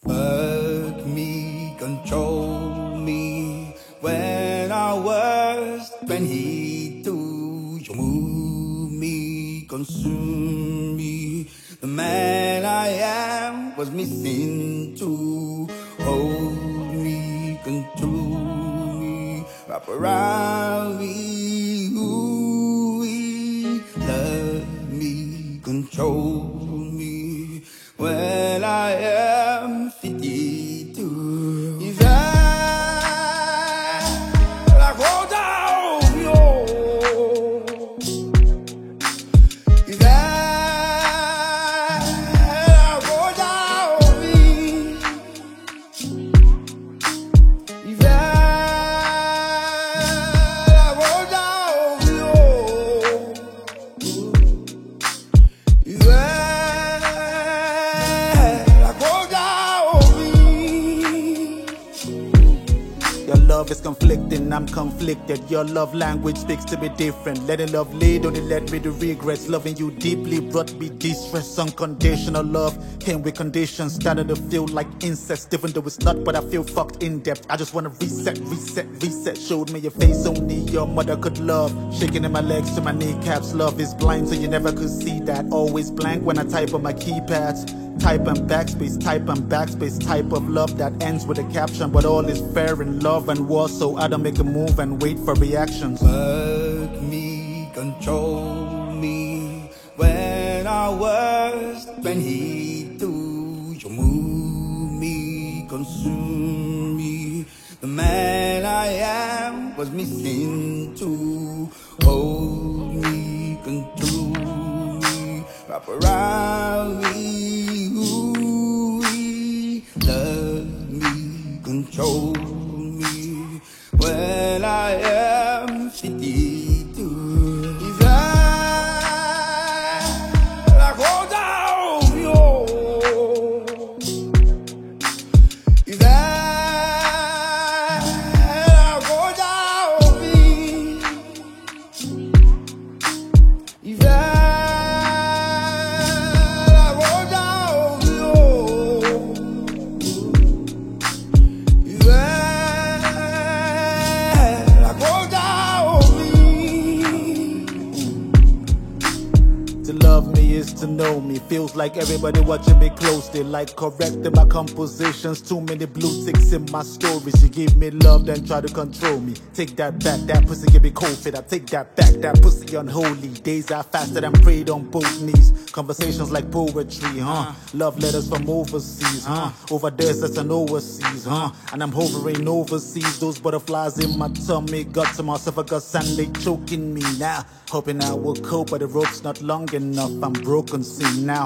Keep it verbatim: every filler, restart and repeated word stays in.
Work me, control me. When I was twenty two, you move me, consume me. The man I am was missing too. Hold me, control me, wrap around me. Ooh, love me, control me. When I am fifty-two, if I like hold down you, if I like hold down me, if I like hold down you, if I love is conflicting, I'm conflicted. Your love language speaks to me different. Letting love lead only led me to regrets. Loving you deeply brought me distress. Unconditional love came with conditions. Started to feel like incest, even though it's not, but I feel fucked in depth. I just wanna reset, reset, reset. Showed me your face only your mother could love. Shaking in my legs to my kneecaps. Love is blind, so you never could see that. Always blank when I type on my keypads. Type and backspace, type and backspace. Type of love that ends with a caption, but all is fair in love and war, so I don't make a move and wait for reactions. Work me, control me. When I was twenty-two, you move me, consume me. The man I am was missing too. Hold me, control me, wrap around me. Ooh, love me, control me. When I am fifty-two, if I like hold down you, if I like hold down me, if I like hold down you, if I to love me is to know me. Feels like everybody watching me closely, like correcting my compositions. Too many blue ticks in my stories. You give me love, then try to control me. Take that back, that pussy give me cold feet. I take that back, that pussy unholy. Days I fasted and prayed on both knees. Conversations like poetry, huh? Love letters from overseas, huh? Over deserts and overseas, huh? And I'm hovering overseas. Those butterflies in my tummy got to my esophagus and they choking me now. Hoping I will cope, but the rope's not long enough. I'm broken, see now.